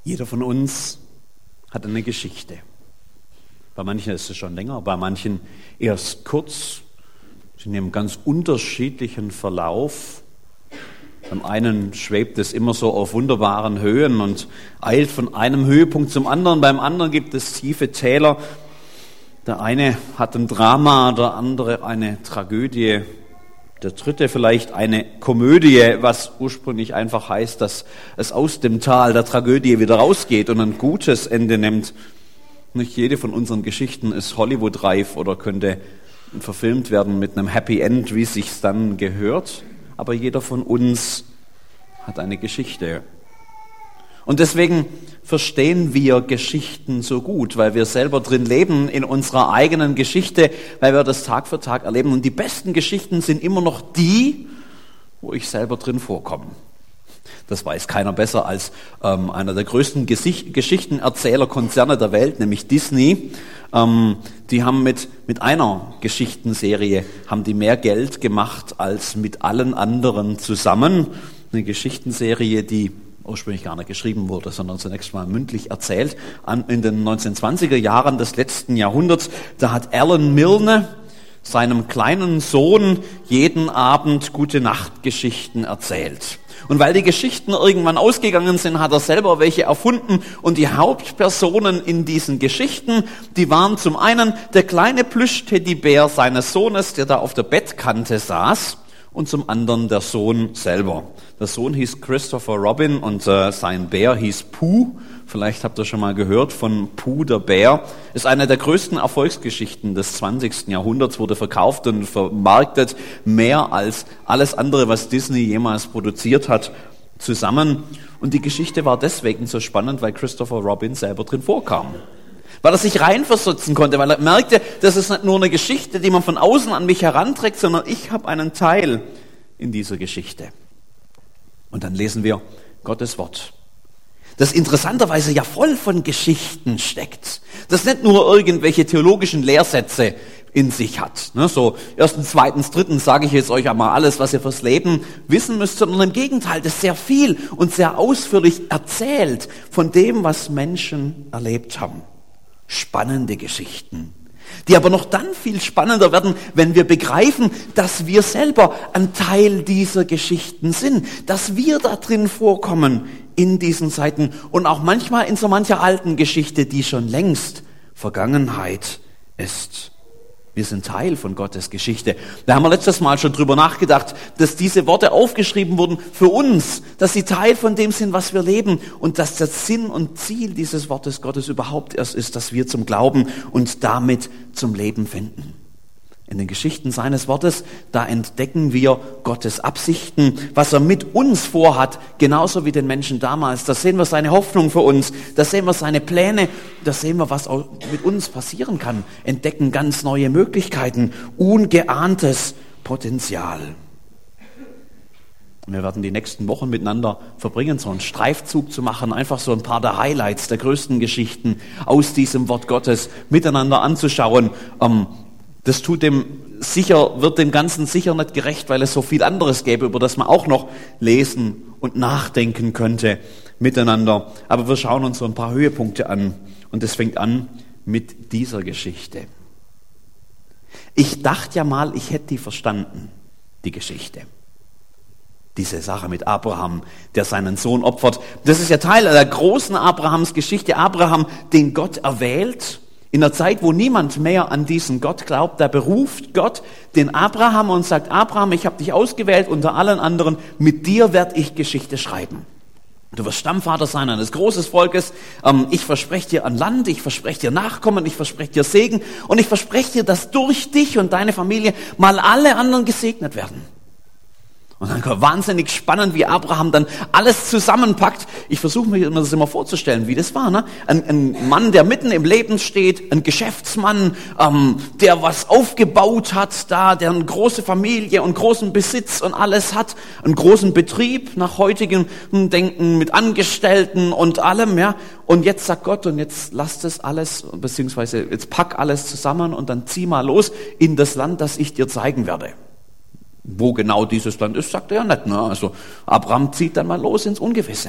Jeder von uns hat eine Geschichte. Bei manchen ist es schon länger, bei manchen erst kurz, in einem ganz unterschiedlichen Verlauf. Beim einen schwebt es immer so auf wunderbaren Höhen und eilt von einem Höhepunkt zum anderen. Beim anderen gibt es tiefe Täler. Der eine hat ein Drama, der andere eine Tragödie, der dritte vielleicht eine Komödie, was ursprünglich einfach heißt, dass es aus dem Tal der Tragödie wieder rausgeht und ein gutes Ende nimmt. Nicht jede von unseren Geschichten ist Hollywood-reif oder könnte verfilmt werden mit einem Happy End, wie es sich dann gehört. Aber jeder von uns hat eine Geschichte. Und deswegen verstehen wir Geschichten so gut, weil wir selber drin leben in unserer eigenen Geschichte, weil wir das Tag für Tag erleben. Und die besten Geschichten sind immer noch die, wo ich selber drin vorkomme. Das weiß keiner besser als einer der größten Geschichtenerzählerkonzerne der Welt, nämlich Disney. Die haben mit einer Geschichtenserie haben die mehr Geld gemacht als mit allen anderen zusammen. Eine Geschichtenserie, die ursprünglich gar nicht geschrieben wurde, sondern zunächst mal mündlich erzählt. In den 1920er Jahren des letzten Jahrhunderts, da hat Alan Milne seinem kleinen Sohn jeden Abend Gute-Nacht-Geschichten erzählt. Und weil die Geschichten irgendwann ausgegangen sind, hat er selber welche erfunden. Und die Hauptpersonen in diesen Geschichten, die waren zum einen der kleine Plüsch-Teddybär seines Sohnes, der da auf der Bettkante saß, und zum anderen der Sohn selber. Der Sohn hieß Christopher Robin und sein Bär hieß Pooh. Vielleicht habt ihr schon mal gehört von Pooh der Bär. Ist eine der größten Erfolgsgeschichten des 20. Jahrhunderts, wurde verkauft und vermarktet mehr als alles andere, was Disney jemals produziert hat, zusammen. Und die Geschichte war deswegen so spannend, weil Christopher Robin selber drin vorkam. Weil er sich reinversetzen konnte, weil er merkte, das ist nicht nur eine Geschichte, die man von außen an mich heranträgt, sondern ich habe einen Teil in dieser Geschichte. Und dann lesen wir Gottes Wort, das interessanterweise ja voll von Geschichten steckt, das nicht nur irgendwelche theologischen Lehrsätze in sich hat. So, erstens, zweitens, drittens sage ich jetzt euch einmal alles, was ihr fürs Leben wissen müsst, sondern im Gegenteil, das sehr viel und sehr ausführlich erzählt von dem, was Menschen erlebt haben. Spannende Geschichten, die aber noch dann viel spannender werden, wenn wir begreifen, dass wir selber ein Teil dieser Geschichten sind, dass wir da drin vorkommen in diesen Zeiten und auch manchmal in so mancher alten Geschichte, die schon längst Vergangenheit ist. Wir sind Teil von Gottes Geschichte. Da haben wir letztes Mal schon drüber nachgedacht, dass diese Worte aufgeschrieben wurden für uns, dass sie Teil von dem sind, was wir leben und dass der Sinn und Ziel dieses Wortes Gottes überhaupt erst ist, dass wir zum Glauben und damit zum Leben finden. In den Geschichten seines Wortes, da entdecken wir Gottes Absichten, was er mit uns vorhat, genauso wie den Menschen damals. Da sehen wir seine Hoffnung für uns, da sehen wir seine Pläne, da sehen wir, was auch mit uns passieren kann, entdecken ganz neue Möglichkeiten, ungeahntes Potenzial. Wir werden die nächsten Wochen miteinander verbringen, so einen Streifzug zu machen, einfach so ein paar der Highlights, der größten Geschichten aus diesem Wort Gottes miteinander anzuschauen. Das wird dem Ganzen sicher nicht gerecht, weil es so viel anderes gäbe, über das man auch noch lesen und nachdenken könnte miteinander. Aber wir schauen uns so ein paar Höhepunkte an. Und es fängt an mit dieser Geschichte. Ich dachte ja mal, ich hätte die verstanden, die Geschichte. Diese Sache mit Abraham, der seinen Sohn opfert. Das ist ja Teil der großen Abrahams Geschichte. Abraham, den Gott erwählt. In einer Zeit, wo niemand mehr an diesen Gott glaubt, da beruft Gott den Abraham und sagt, Abraham, ich habe dich ausgewählt unter allen anderen, mit dir werde ich Geschichte schreiben. Du wirst Stammvater sein eines großen Volkes, ich verspreche dir ein Land, ich verspreche dir Nachkommen, ich verspreche dir Segen und ich verspreche dir, dass durch dich und deine Familie mal alle anderen gesegnet werden. Und dann wahnsinnig spannend, wie Abraham dann alles zusammenpackt. Ich versuche mir das immer vorzustellen, wie das war. Ne? Ein Mann, der mitten im Leben steht, ein Geschäftsmann, der was aufgebaut hat, der eine große Familie und großen Besitz und alles hat, einen großen Betrieb nach heutigem Denken mit Angestellten und allem. Ja. Und jetzt sagt Gott, und jetzt lasst es alles, beziehungsweise jetzt pack alles zusammen und dann zieh mal los in das Land, das ich dir zeigen werde. Wo genau dieses Land ist, sagt er ja nicht. Ne? Also Abraham zieht dann mal los ins Ungewisse.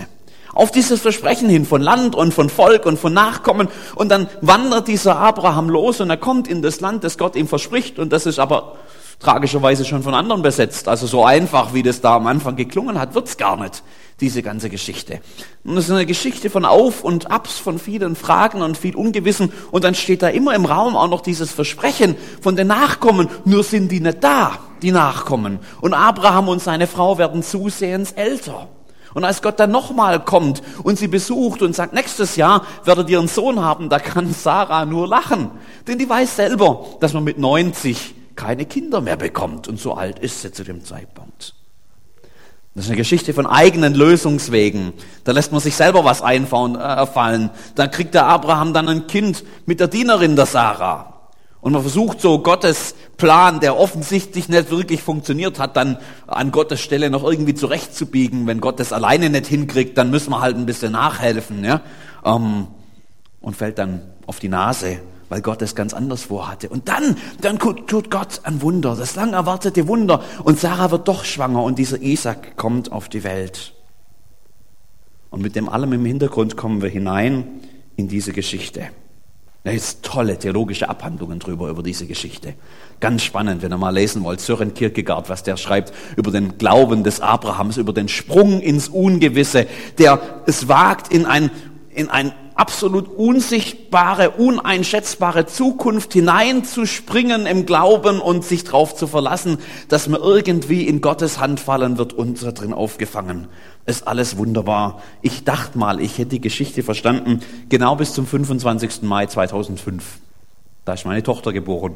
Auf dieses Versprechen hin von Land und von Volk und von Nachkommen. Und dann wandert dieser Abraham los und er kommt in das Land, das Gott ihm verspricht. Und das ist aber tragischerweise schon von anderen besetzt. Also so einfach, wie das da am Anfang geklungen hat, wird's gar nicht, diese ganze Geschichte. Und es ist eine Geschichte von Auf und Abs, von vielen Fragen und viel Ungewissen. Und dann steht da immer im Raum auch noch dieses Versprechen von den Nachkommen. Nur sind die nicht da, die Nachkommen. Und Abraham und seine Frau werden zusehends älter. Und als Gott dann nochmal kommt und sie besucht und sagt, nächstes Jahr werdet ihr einen Sohn haben, da kann Sarah nur lachen. Denn die weiß selber, dass man mit 90 keine Kinder mehr bekommt. Und so alt ist sie zu dem Zeitpunkt. Das ist eine Geschichte von eigenen Lösungswegen. Da lässt man sich selber was einfallen. Da kriegt der Abraham dann ein Kind mit der Dienerin der Sarah. Und man versucht so Gottes Plan, der offensichtlich nicht wirklich funktioniert hat, dann an Gottes Stelle noch irgendwie zurechtzubiegen. Wenn Gott das alleine nicht hinkriegt, dann müssen wir halt ein bisschen nachhelfen, ja? Und fällt dann auf die Nase, weil Gott es ganz anders vorhatte. Und dann tut Gott ein Wunder, das lang erwartete Wunder. Und Sarah wird doch schwanger und dieser Isaac kommt auf die Welt. Und mit dem allem im Hintergrund kommen wir hinein in diese Geschichte. Da ist tolle theologische Abhandlungen drüber, über diese Geschichte. Ganz spannend, wenn ihr mal lesen wollt, Søren Kierkegaard, was der schreibt über den Glauben des Abrahams, über den Sprung ins Ungewisse, der es wagt, in ein absolut unsichtbare, uneinschätzbare Zukunft hineinzuspringen im Glauben und sich darauf zu verlassen, dass man irgendwie in Gottes Hand fallen wird und da drin aufgefangen. Ist alles wunderbar. Ich dachte mal, ich hätte die Geschichte verstanden, genau bis zum 25. Mai 2005. Da ist meine Tochter geboren.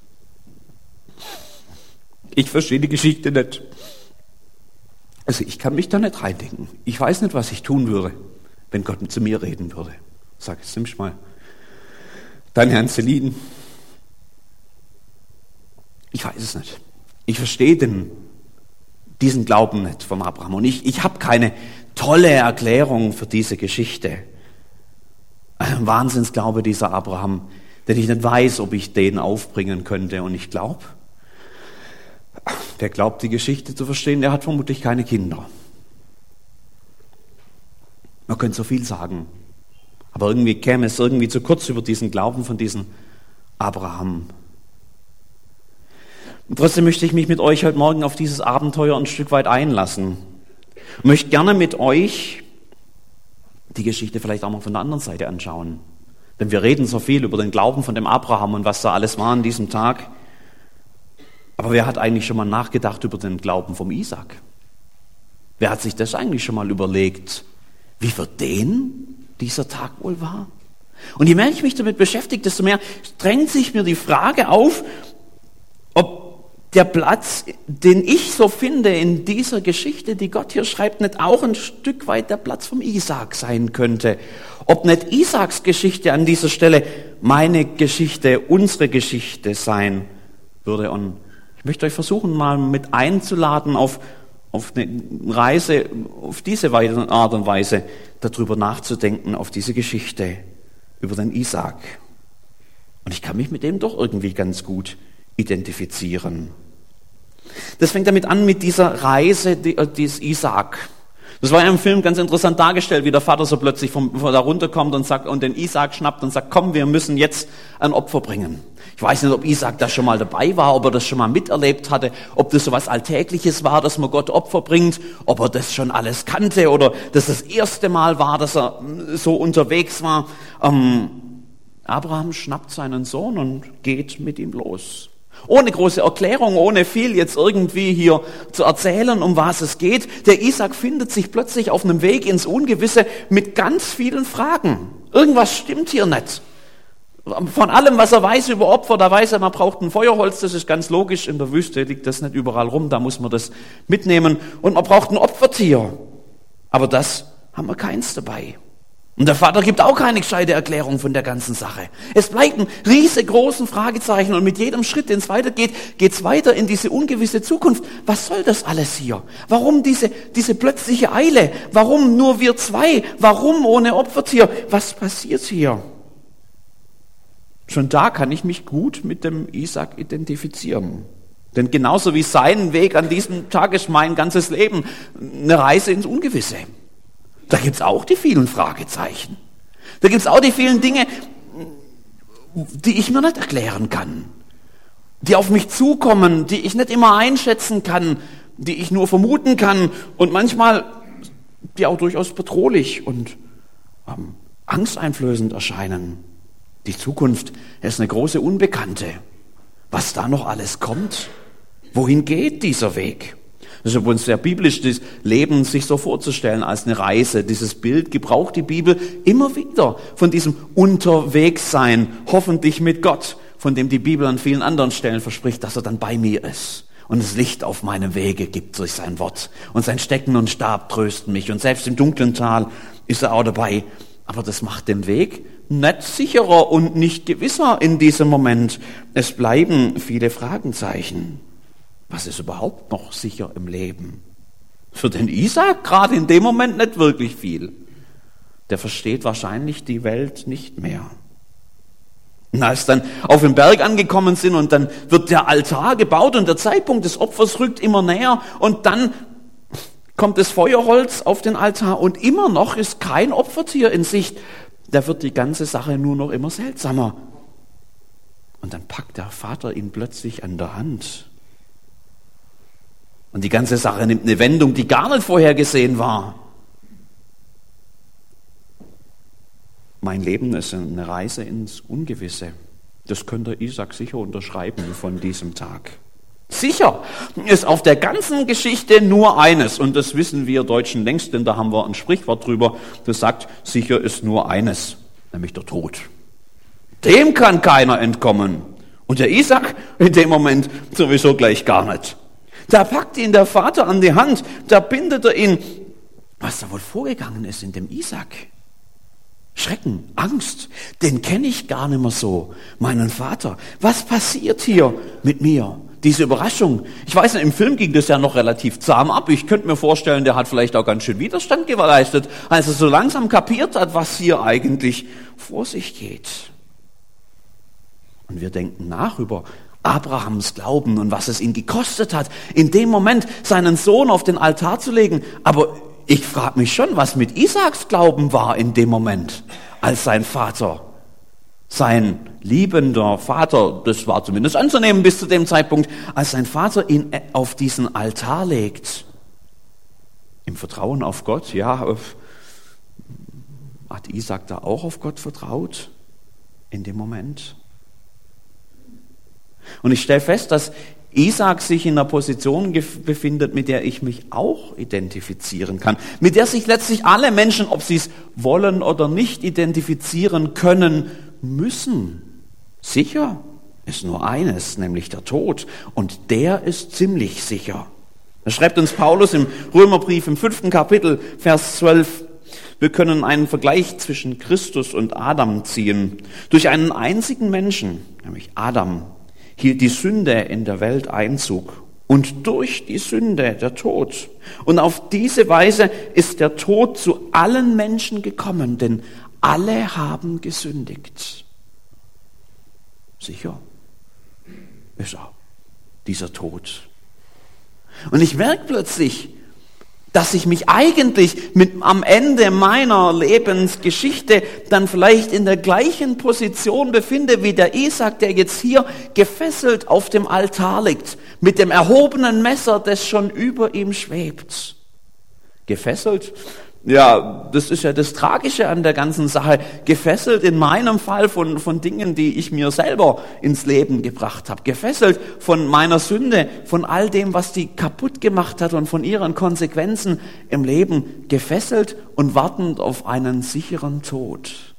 Ich verstehe die Geschichte nicht. Also ich kann mich da nicht reindenken. Ich weiß nicht, was ich tun würde, wenn Gott zu mir reden würde. Sag es nimmst mal. Dein Herrn Celine. Ich weiß es nicht. Ich verstehe diesen Glauben nicht vom Abraham. Und ich habe keine tolle Erklärung für diese Geschichte. Ein Wahnsinnsglaube dieser Abraham, denn ich nicht weiß, ob ich den aufbringen könnte. Und ich glaube, wer glaubt, die Geschichte zu verstehen, der hat vermutlich keine Kinder. Man könnte so viel sagen, aber irgendwie käme es irgendwie zu kurz über diesen Glauben von diesem Abraham. Und trotzdem möchte ich mich mit euch heute Morgen auf dieses Abenteuer ein Stück weit einlassen. Ich möchte gerne mit euch die Geschichte vielleicht auch mal von der anderen Seite anschauen. Denn wir reden so viel über den Glauben von dem Abraham und was da alles war an diesem Tag. Aber wer hat eigentlich schon mal nachgedacht über den Glauben vom Isaac? Wer hat sich das eigentlich schon mal überlegt, wie für den dieser Tag wohl war? Und je mehr ich mich damit beschäftige, desto mehr drängt sich mir die Frage auf, ob der Platz, den ich so finde in dieser Geschichte, die Gott hier schreibt, nicht auch ein Stück weit der Platz vom Isaak sein könnte. Ob nicht Isaaks Geschichte an dieser Stelle meine Geschichte, unsere Geschichte sein würde. Und ich möchte euch versuchen, mal mit einzuladen auf eine Reise, auf diese Art und Weise darüber nachzudenken, auf diese Geschichte über den Isaak. Und ich kann mich mit dem doch irgendwie ganz gut identifizieren. Das fängt damit an mit dieser Reise des Isaak. Das war ja im Film ganz interessant dargestellt, wie der Vater so plötzlich von da runterkommt und sagt und den Isaak schnappt und sagt, komm, wir müssen jetzt ein Opfer bringen. Ich weiß nicht, ob Isaak da schon mal dabei war, ob er das schon mal miterlebt hatte, ob das so was Alltägliches war, dass man Gott Opfer bringt, ob er das schon alles kannte oder dass das erste Mal war, dass er so unterwegs war. Abraham schnappt seinen Sohn und geht mit ihm los. Ohne große Erklärung, ohne viel jetzt irgendwie hier zu erzählen, um was es geht. Der Isaak findet sich plötzlich auf einem Weg ins Ungewisse mit ganz vielen Fragen. Irgendwas stimmt hier nicht. Von allem, was er weiß über Opfer, da weiß er, man braucht ein Feuerholz, das ist ganz logisch. In der Wüste liegt das nicht überall rum, da muss man das mitnehmen. Und man braucht ein Opfertier. Aber das haben wir keins dabei. Und der Vater gibt auch keine gescheite Erklärung von der ganzen Sache. Es bleibt ein riesengroßes Fragezeichen und mit jedem Schritt, den es weitergeht, geht es weiter in diese ungewisse Zukunft. Was soll das alles hier? Warum diese plötzliche Eile? Warum nur wir zwei? Warum ohne Opfertier? Was passiert hier? Schon da kann ich mich gut mit dem Isaak identifizieren. Denn genauso wie sein Weg an diesem Tag ist mein ganzes Leben eine Reise ins Ungewisse. Da gibt's auch die vielen Fragezeichen. Da gibt's auch die vielen Dinge, die ich mir nicht erklären kann, die auf mich zukommen, die ich nicht immer einschätzen kann, die ich nur vermuten kann und manchmal die auch durchaus bedrohlich und angsteinflößend erscheinen. Die Zukunft ist eine große Unbekannte. Was da noch alles kommt, wohin geht dieser Weg? Das ist übrigens sehr biblisch, das Leben sich so vorzustellen als eine Reise. Dieses Bild gebraucht die Bibel immer wieder von diesem Unterwegssein, hoffentlich mit Gott, von dem die Bibel an vielen anderen Stellen verspricht, dass er dann bei mir ist und das Licht auf meinem Wege gibt durch sein Wort. Und sein Stecken und Stab trösten mich und selbst im dunklen Tal ist er auch dabei. Aber das macht den Weg nicht sicherer und nicht gewisser in diesem Moment. Es bleiben viele Fragezeichen. Was ist überhaupt noch sicher im Leben? Für den Isaak gerade in dem Moment nicht wirklich viel. Der versteht wahrscheinlich die Welt nicht mehr. Und als dann auf dem Berg angekommen sind und dann wird der Altar gebaut und der Zeitpunkt des Opfers rückt immer näher und dann kommt das Feuerholz auf den Altar und immer noch ist kein Opfertier in Sicht. Da wird die ganze Sache nur noch immer seltsamer. Und dann packt der Vater ihn plötzlich an der Hand. Und die ganze Sache nimmt eine Wendung, die gar nicht vorhergesehen war. Mein Leben ist eine Reise ins Ungewisse. Das könnte Isaak sicher unterschreiben von diesem Tag. Sicher ist auf der ganzen Geschichte nur eines, und das wissen wir Deutschen längst, denn da haben wir ein Sprichwort drüber, das sagt, sicher ist nur eines, nämlich der Tod. Dem kann keiner entkommen. Und der Isaak in dem Moment sowieso gleich gar nicht. Da packt ihn der Vater an die Hand, da bindet er ihn. Was da wohl vorgegangen ist in dem Isaak? Schrecken, Angst, den kenne ich gar nicht mehr so, meinen Vater. Was passiert hier mit mir? Diese Überraschung. Ich weiß nicht, im Film ging das ja noch relativ zahm ab. Ich könnte mir vorstellen, der hat vielleicht auch ganz schön Widerstand geleistet, als er so langsam kapiert hat, was hier eigentlich vor sich geht. Und wir denken nach über Abrahams Glauben und was es ihn gekostet hat, in dem Moment seinen Sohn auf den Altar zu legen. Aber ich frage mich schon, was mit Isaaks Glauben war in dem Moment, als sein Vater, sein liebender Vater, das war zumindest anzunehmen bis zu dem Zeitpunkt, als sein Vater ihn auf diesen Altar legt. Im Vertrauen auf Gott, ja, hat Isaak da auch auf Gott vertraut in dem Moment? Und ich stelle fest, dass Isaak sich in einer Position befindet, mit der ich mich auch identifizieren kann, mit der sich letztlich alle Menschen, ob sie es wollen oder nicht, identifizieren können müssen. Sicher ist nur eines, nämlich der Tod, und der ist ziemlich sicher. Da schreibt uns Paulus im Römerbrief im 5. Kapitel, Vers 12, wir können einen Vergleich zwischen Christus und Adam ziehen. Durch einen einzigen Menschen, nämlich Adam, hielt die Sünde in der Welt Einzug und durch die Sünde der Tod. Und auf diese Weise ist der Tod zu allen Menschen gekommen, denn alle haben gesündigt. Sicher ist er, dieser Tod. Und ich merke plötzlich, dass ich mich eigentlich am Ende meiner Lebensgeschichte dann vielleicht in der gleichen Position befinde wie der Isaak, der jetzt hier gefesselt auf dem Altar liegt, mit dem erhobenen Messer, das schon über ihm schwebt. Gefesselt? Ja, das ist ja das Tragische an der ganzen Sache. Gefesselt in meinem Fall von Dingen, die ich mir selber ins Leben gebracht habe. Gefesselt von meiner Sünde, von all dem, was die kaputt gemacht hat und von ihren Konsequenzen im Leben. Gefesselt und wartend auf einen sicheren Tod.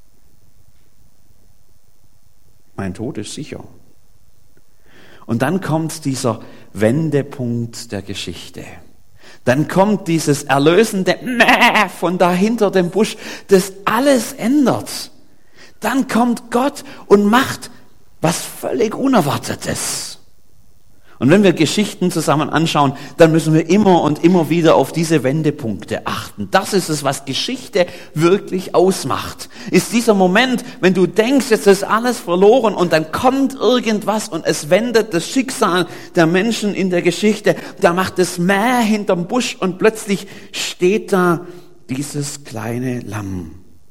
Mein Tod ist sicher. Und dann kommt dieser Wendepunkt der Geschichte. Dann kommt dieses erlösende Mäh von da hinter dem Busch, das alles ändert. Dann kommt Gott und macht was völlig Unerwartetes. Und wenn wir Geschichten zusammen anschauen, dann müssen wir immer und immer wieder auf diese Wendepunkte achten. Das ist es, was Geschichte wirklich ausmacht. Ist dieser Moment, wenn du denkst, jetzt ist alles verloren und dann kommt irgendwas und es wendet das Schicksal der Menschen in der Geschichte. Da macht es Mäh hinterm Busch und plötzlich steht da dieses kleine Lamm.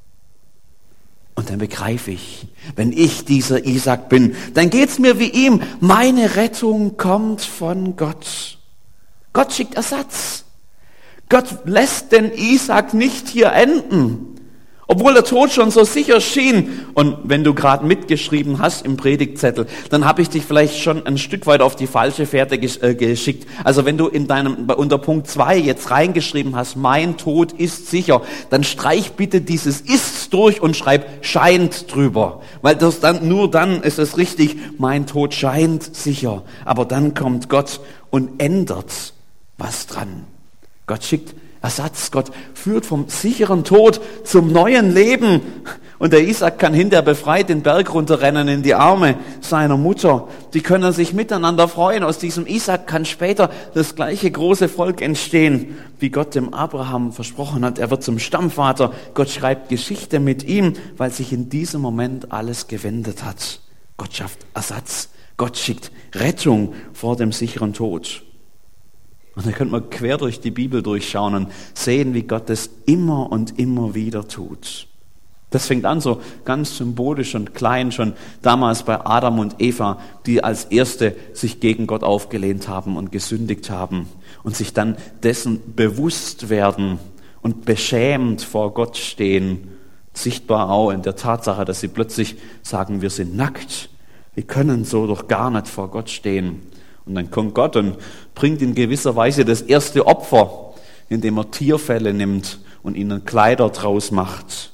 Und dann begreife ich, wenn ich dieser Isaak bin, dann geht's mir wie ihm. Meine Rettung kommt von Gott. Gott schickt Ersatz. Gott lässt den Isaak nicht hier enden, obwohl der Tod schon so sicher schien. Und wenn du gerade mitgeschrieben hast im Predigtzettel, dann habe ich dich vielleicht schon ein Stück weit auf die falsche Fährte geschickt. Also wenn du unter Punkt 2 jetzt reingeschrieben hast, mein Tod ist sicher, dann streich bitte dieses ist durch und schreib scheint drüber. Weil nur dann ist es richtig, mein Tod scheint sicher. Aber dann kommt Gott und ändert was dran. Gott schickt Ersatz. Gott führt vom sicheren Tod zum neuen Leben. Und der Isaak kann hinterher befreit den Berg runterrennen in die Arme seiner Mutter. Die können sich miteinander freuen. Aus diesem Isaak kann später das gleiche große Volk entstehen, wie Gott dem Abraham versprochen hat. Er wird zum Stammvater. Gott schreibt Geschichte mit ihm, weil sich in diesem Moment alles gewendet hat. Gott schafft Ersatz. Gott schickt Rettung vor dem sicheren Tod. Und da könnte man quer durch die Bibel durchschauen und sehen, wie Gott es immer und immer wieder tut. Das fängt an so ganz symbolisch und klein, schon damals bei Adam und Eva, die als Erste sich gegen Gott aufgelehnt haben und gesündigt haben und sich dann dessen bewusst werden und beschämt vor Gott stehen. Sichtbar auch in der Tatsache, dass sie plötzlich sagen, wir sind nackt. Wir können so doch gar nicht vor Gott stehen. Und dann kommt Gott und bringt in gewisser Weise das erste Opfer, indem er Tierfelle nimmt und ihnen Kleider draus macht.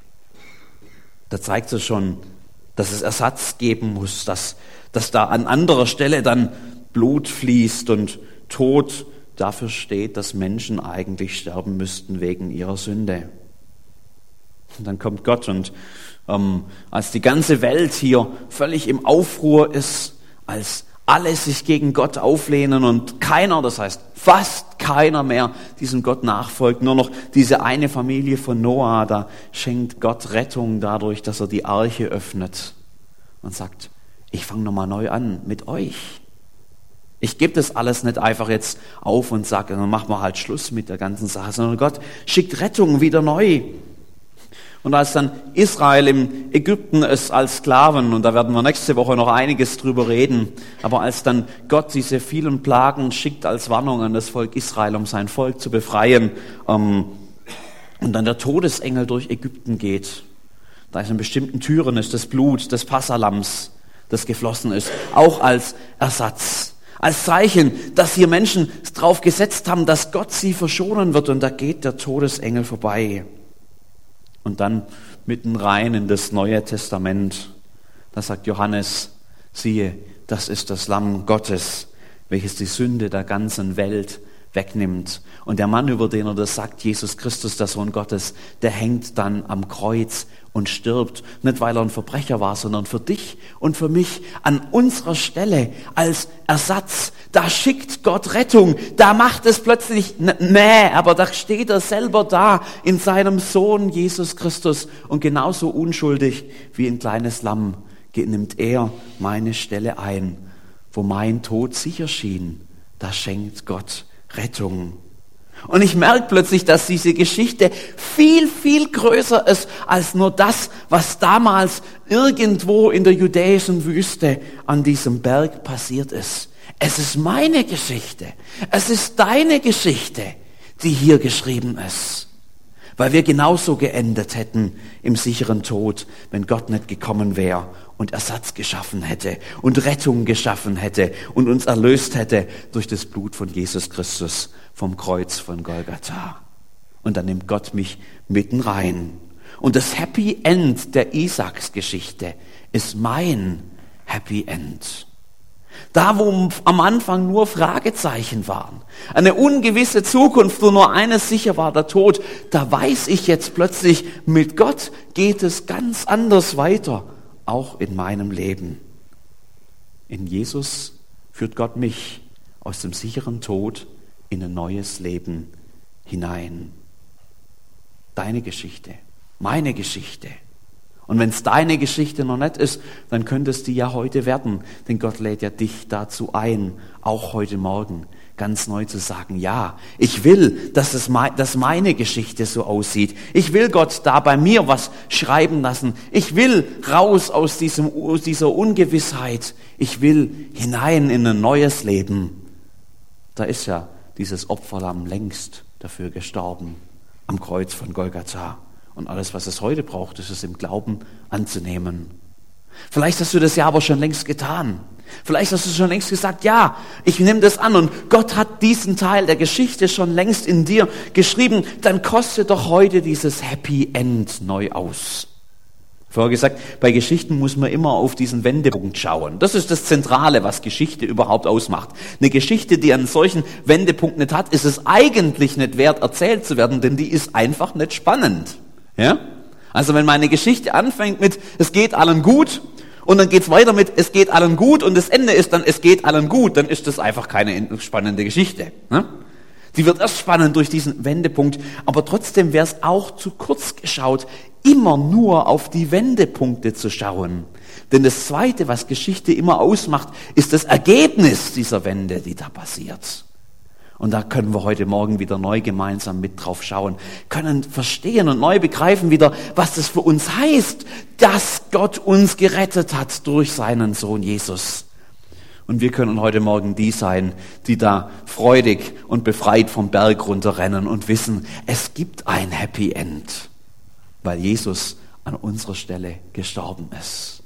Da zeigt es schon, dass es Ersatz geben muss, dass da an anderer Stelle dann Blut fließt und Tod dafür steht, dass Menschen eigentlich sterben müssten wegen ihrer Sünde. Und dann kommt Gott und als die ganze Welt hier völlig im Aufruhr ist, als alle sich gegen Gott auflehnen und keiner, das heißt fast keiner mehr diesem Gott nachfolgt, nur noch diese eine Familie von Noah, da schenkt Gott Rettung dadurch, dass er die Arche öffnet und sagt, ich fange nochmal neu an mit euch. Ich gebe das alles nicht einfach jetzt auf und sage, dann machen wir halt Schluss mit der ganzen Sache, sondern Gott schickt Rettung wieder neu. Und als dann Israel im Ägypten ist als Sklaven, und da werden wir nächste Woche noch einiges drüber reden, aber als dann Gott diese vielen Plagen schickt als Warnung an das Volk Israel, um sein Volk zu befreien, und dann der Todesengel durch Ägypten geht, da ist in bestimmten Türen ist das Blut des Passalams, das geflossen ist, auch als Ersatz, als Zeichen, dass hier Menschen drauf gesetzt haben, dass Gott sie verschonen wird, und da geht der Todesengel vorbei. Und dann mitten rein in das Neue Testament, da sagt Johannes, siehe, das ist das Lamm Gottes, welches die Sünde der ganzen Welt wegnimmt. Und der Mann, über den er das sagt, Jesus Christus, der Sohn Gottes, der hängt dann am Kreuz und stirbt. Nicht, weil er ein Verbrecher war, sondern für dich und für mich an unserer Stelle als Ersatz. Da schickt Gott Rettung. Da macht es plötzlich, aber da steht er selber da in seinem Sohn Jesus Christus. Und genauso unschuldig wie ein kleines Lamm nimmt er meine Stelle ein. Wo mein Tod sicher schien, da schenkt Gott Rettung. Und ich merke plötzlich, dass diese Geschichte viel, viel größer ist als nur das, was damals irgendwo in der judäischen Wüste an diesem Berg passiert ist. Es ist meine Geschichte. Es ist deine Geschichte, die hier geschrieben ist. Weil wir genauso geendet hätten im sicheren Tod, wenn Gott nicht gekommen wäre und Ersatz geschaffen hätte und Rettung geschaffen hätte und uns erlöst hätte durch das Blut von Jesus Christus vom Kreuz von Golgatha. Und dann nimmt Gott mich mitten rein. Und das Happy End der Isaaks-Geschichte ist mein Happy End. Da, wo am Anfang nur Fragezeichen waren, eine ungewisse Zukunft, wo nur eines sicher war, der Tod, da weiß ich jetzt plötzlich, mit Gott geht es ganz anders weiter, auch in meinem Leben. In Jesus führt Gott mich aus dem sicheren Tod in ein neues Leben hinein. Deine Geschichte, meine Geschichte. Und wenn es deine Geschichte noch nicht ist, dann könnte es die ja heute werden. Denn Gott lädt ja dich dazu ein, auch heute Morgen ganz neu zu sagen, ja, ich will, dass meine Geschichte so aussieht. Ich will Gott da bei mir was schreiben lassen. Ich will raus aus dieser Ungewissheit. Ich will hinein in ein neues Leben. Da ist ja dieses Opferlamm längst dafür gestorben, am Kreuz von Golgatha. Und alles, was es heute braucht, ist es im Glauben anzunehmen. Vielleicht hast du das ja aber schon längst getan. Vielleicht hast du schon längst gesagt, ja, ich nehme das an und Gott hat diesen Teil der Geschichte schon längst in dir geschrieben. Dann koste doch heute dieses Happy End neu aus. Vorher gesagt, bei Geschichten muss man immer auf diesen Wendepunkt schauen. Das ist das Zentrale, was Geschichte überhaupt ausmacht. Eine Geschichte, die einen solchen Wendepunkt nicht hat, ist es eigentlich nicht wert, erzählt zu werden, denn die ist einfach nicht spannend. Ja? Also wenn meine Geschichte anfängt mit, es geht allen gut, und dann geht's weiter mit, es geht allen gut, und das Ende ist dann, es geht allen gut, dann ist das einfach keine spannende Geschichte. Ne? Die wird erst spannend durch diesen Wendepunkt, aber trotzdem wäre es auch zu kurz geschaut, immer nur auf die Wendepunkte zu schauen. Denn das Zweite, was Geschichte immer ausmacht, ist das Ergebnis dieser Wende, die da passiert. Und da können wir heute Morgen wieder neu gemeinsam mit drauf schauen, können verstehen und neu begreifen wieder, was das für uns heißt, dass Gott uns gerettet hat durch seinen Sohn Jesus. Und wir können heute Morgen die sein, die da freudig und befreit vom Berg runterrennen und wissen, es gibt ein Happy End, weil Jesus an unserer Stelle gestorben ist.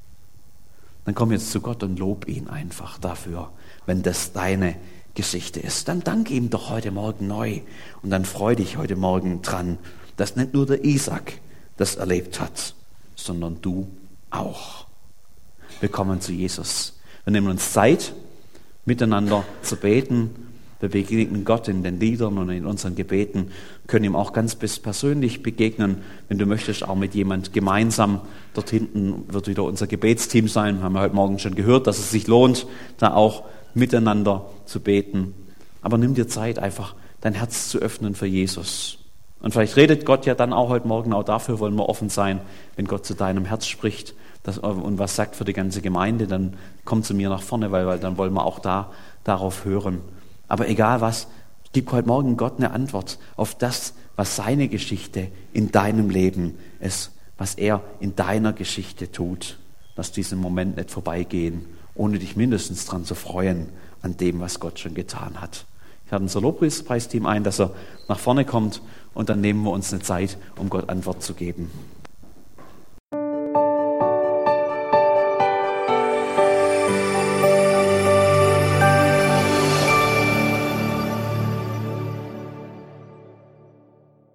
Dann komm jetzt zu Gott und lob ihn einfach dafür, wenn das deine Geschichte ist. Dann danke ihm doch heute Morgen neu und dann freu dich heute Morgen dran, dass nicht nur der Isaac das erlebt hat, sondern du auch. Wir kommen zu Jesus. Wir nehmen uns Zeit, miteinander zu beten. Wir begegnen Gott in den Liedern und in unseren Gebeten, können ihm auch ganz persönlich begegnen. Wenn du möchtest, auch mit jemand gemeinsam. Dort hinten wird wieder unser Gebetsteam sein. Wir haben ja heute Morgen schon gehört, dass es sich lohnt, da auch miteinander zu beten. Aber nimm dir Zeit, einfach dein Herz zu öffnen für Jesus. Und vielleicht redet Gott ja dann auch heute Morgen, auch dafür wollen wir offen sein, wenn Gott zu deinem Herz spricht und was sagt für die ganze Gemeinde, dann komm zu mir nach vorne, weil dann wollen wir auch darauf hören. Aber egal was, gib heute Morgen Gott eine Antwort auf das, was seine Geschichte in deinem Leben ist, was er in deiner Geschichte tut. Lass diesen Moment nicht vorbeigehen, ohne dich mindestens dran zu freuen an dem, was Gott schon getan hat. Ich lade unser Lobpreisteam ein, dass er nach vorne kommt und dann nehmen wir uns eine Zeit, um Gott Antwort zu geben.